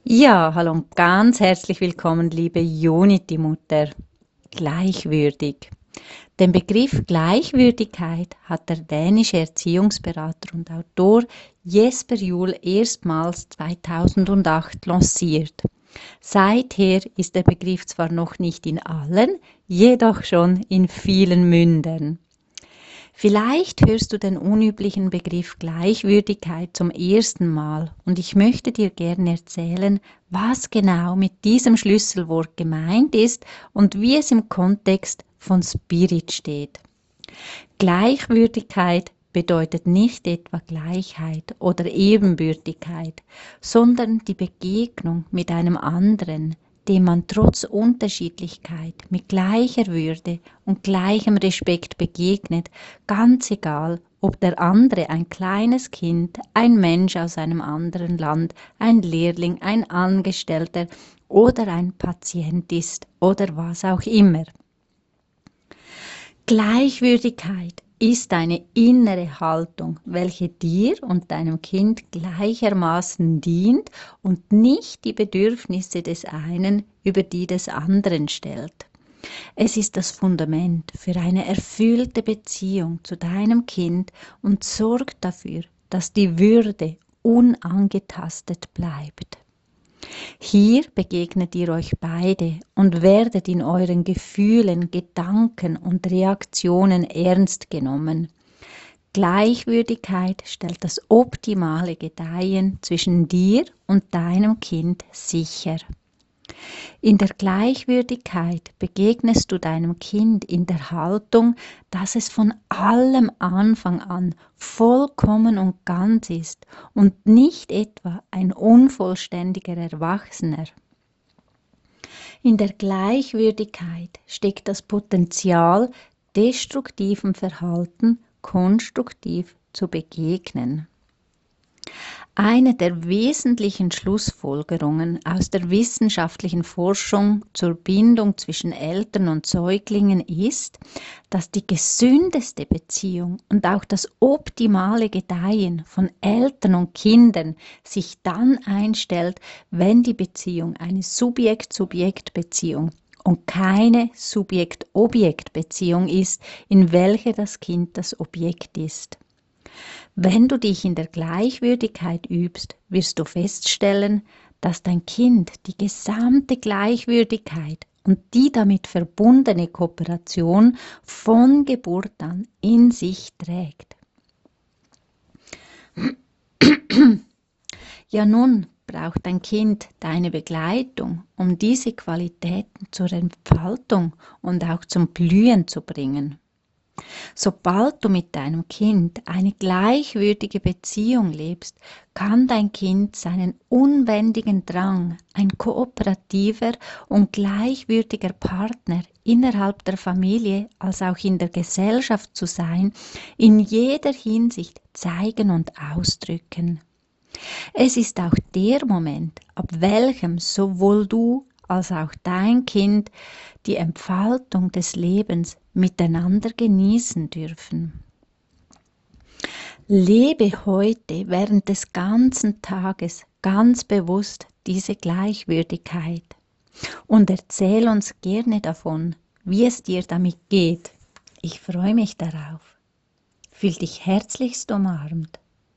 Ja, hallo und ganz herzlich willkommen, liebe Unity-Mutter. Gleichwürdig. Den Begriff Gleichwürdigkeit hat der dänische Erziehungsberater und Autor Jesper Juhl erstmals 2008 lanciert. Seither ist der Begriff zwar noch nicht in allen, jedoch schon in vielen Mündern. Vielleicht hörst du den unüblichen Begriff Gleichwürdigkeit zum ersten Mal und ich möchte dir gerne erzählen, was genau mit diesem Schlüsselwort gemeint ist und wie es im Kontext von Spirit steht. Gleichwürdigkeit bedeutet nicht etwa Gleichheit oder Ebenbürtigkeit, sondern die Begegnung mit einem anderen, dem man trotz Unterschiedlichkeit mit gleicher Würde und gleichem Respekt begegnet, ganz egal, ob der andere ein kleines Kind, ein Mensch aus einem anderen Land, ein Lehrling, ein Angestellter oder ein Patient ist oder was auch immer. Gleichwürdigkeit ist eine innere Haltung, welche dir und deinem Kind gleichermaßen dient und nicht die Bedürfnisse des einen über die des anderen stellt. Es ist das Fundament für eine erfüllte Beziehung zu deinem Kind und sorgt dafür, dass die Würde unangetastet bleibt. Hier begegnet ihr euch beide und werdet in euren Gefühlen, Gedanken und Reaktionen ernst genommen. Gleichwürdigkeit stellt das optimale Gedeihen zwischen dir und deinem Kind sicher. In der Gleichwürdigkeit begegnest du deinem Kind in der Haltung, dass es von allem Anfang an vollkommen und ganz ist und nicht etwa ein unvollständiger Erwachsener. In der Gleichwürdigkeit steckt das Potenzial, destruktivem Verhalten konstruktiv zu begegnen. Eine der wesentlichen Schlussfolgerungen aus der wissenschaftlichen Forschung zur Bindung zwischen Eltern und Säuglingen ist, dass die gesündeste Beziehung und auch das optimale Gedeihen von Eltern und Kindern sich dann einstellt, wenn die Beziehung eine Subjekt-Subjekt-Beziehung und keine Subjekt-Objekt-Beziehung ist, in welcher das Kind das Objekt ist. Wenn du dich in der Gleichwürdigkeit übst, wirst du feststellen, dass dein Kind die gesamte Gleichwürdigkeit und die damit verbundene Kooperation von Geburt an in sich trägt. Ja, nun braucht dein Kind deine Begleitung, um diese Qualitäten zur Entfaltung und auch zum Blühen zu bringen. Sobald du mit deinem Kind eine gleichwürdige Beziehung lebst, kann dein Kind seinen unbändigen Drang, ein kooperativer und gleichwürdiger Partner innerhalb der Familie als auch in der Gesellschaft zu sein, in jeder Hinsicht zeigen und ausdrücken. Es ist auch der Moment, ab welchem sowohl du als auch dein Kind die Entfaltung des Lebens miteinander genießen dürfen. Lebe heute während des ganzen Tages ganz bewusst diese Gleichwürdigkeit und erzähl uns gerne davon, wie es dir damit geht. Ich freue mich darauf. Fühl dich herzlichst umarmt.